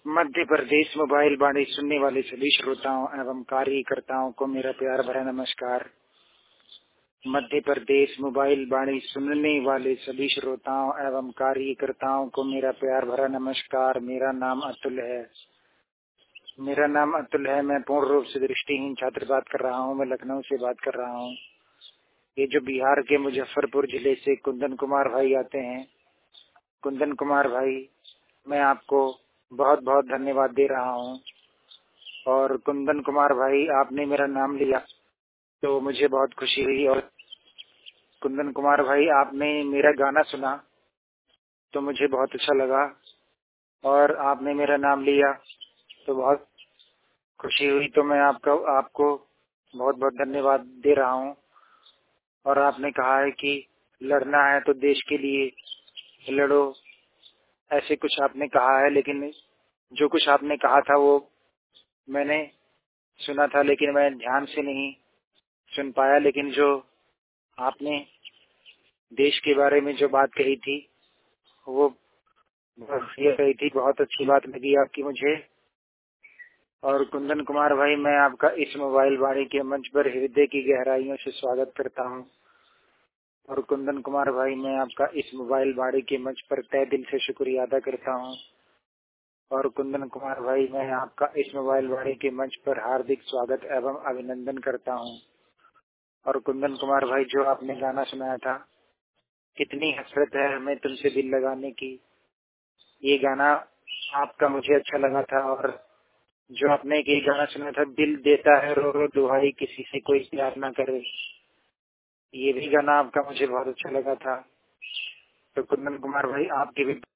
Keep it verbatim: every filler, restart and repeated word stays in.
Madhya Pradesh mobile वाणी सुनने वाले सभी श्रोताओं एवं कार्यकर्ताओं को मेरा प्यार भरा नमस्कार। मध्य प्रदेश मोबाइल वाणी सुनने वाले सभी श्रोताओं एवं कार्यकर्ताओं को मेरा प्यार भरा नमस्कार। मेरा नाम अतुल है। मेरा नाम अतुल है। मैं पूर्ण रूप से दृष्टिहीन छात्र बात कर रहा हूँ। मैं लखनऊ से बात कर रहा हूँ। ये जो बिहार के मुजफ्फरपुर जिले से कुंदन कुमार भाई आते हैं, कुंदन कुमार भाई, मैं आपको बहुत बहुत धन्यवाद दे रहा हूँ। और कुंदन कुमार भाई, आपने मेरा नाम लिया तो मुझे बहुत खुशी हुई। और कुंदन कुमार भाई, आपने मेरा गाना सुना तो मुझे बहुत अच्छा लगा। और आपने मेरा नाम लिया तो बहुत खुशी हुई। तो मैं आपका आपको बहुत बहुत धन्यवाद दे रहा हूँ। और आपने कहा है कि लड़ना है तो देश के लिए लड़ो, ऐसे कुछ आपने कहा है। लेकिन जो कुछ आपने कहा था वो मैंने सुना था, लेकिन मैं ध्यान से नहीं सुन पाया। लेकिन जो आपने देश के बारे में जो बात कही थी वो बहुत ये कही थी, बहुत अच्छी बात लगी आपकी मुझे। और कुंदन कुमार भाई, मैं आपका इस मोबाइल वाणी के मंच पर हृदय की गहराइयों से स्वागत करता हूँ। और कुंदन कुमार भाई, मैं आपका इस मोबाइल वाणी के मंच पर तहे दिल से शुक्रिया अदा करता हूँ। और कुंदन कुमार भाई, मैं आपका इस मोबाइल वाणी के मंच पर हार्दिक स्वागत एवं अभिनंदन करता हूँ। और कुंदन कुमार भाई, जो आपने गाना सुनाया था, कितनी हसरत है हमें तुमसे दिल लगाने की, ये गाना आपका मुझे अच्छा लगा था। और जो आपने ये गाना सुना था, दिल देता है रो रो दुहाई किसी से कोई प्यार ना करे, ये भी गाना आपका मुझे बहुत अच्छा लगा था। तो कुंदन कुमार भाई, आपके भी